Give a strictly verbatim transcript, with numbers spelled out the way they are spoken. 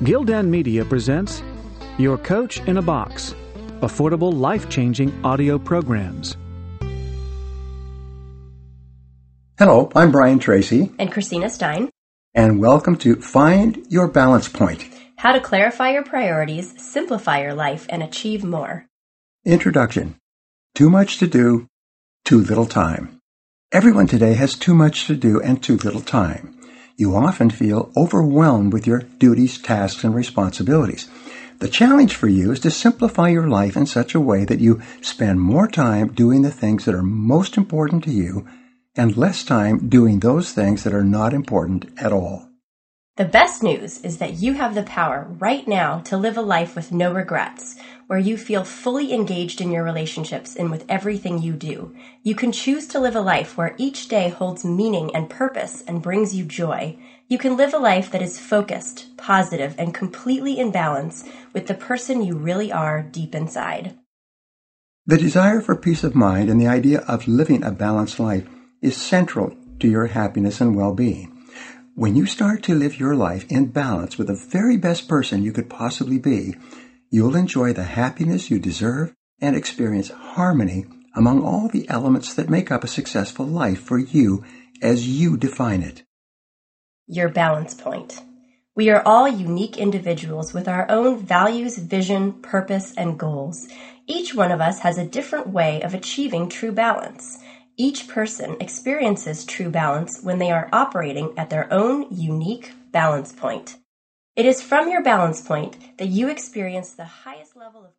Gildan Media presents Your Coach in a Box, affordable, life-changing audio programs. Hello, I'm Brian Tracy. And Christina Stein. And welcome to Find Your Balance Point. How to clarify your priorities, simplify your life, and achieve more. Introduction. Too much to do, too little time. Everyone today has too much to do and too little time. You often feel overwhelmed with your duties, tasks, and responsibilities. The challenge for you is to simplify your life in such a way that you spend more time doing the things that are most important to you and less time doing those things that are not important at all. The best news is that you have the power right now to live a life with no regrets, where you feel fully engaged in your relationships and with everything you do. You can choose to live a life where each day holds meaning and purpose and brings you joy. You can live a life that is focused, positive, and completely in balance with the person you really are deep inside. The desire for peace of mind and the idea of living a balanced life is central to your happiness and well-being. When you start to live your life in balance with the very best person you could possibly be, you'll enjoy the happiness you deserve and experience harmony among all the elements that make up a successful life for you as you define it. Your balance point. We are all unique individuals with our own values, vision, purpose, and goals. Each one of us has a different way of achieving true balance. Each person experiences true balance when they are operating at their own unique balance point. It is from your balance point that you experience the highest level of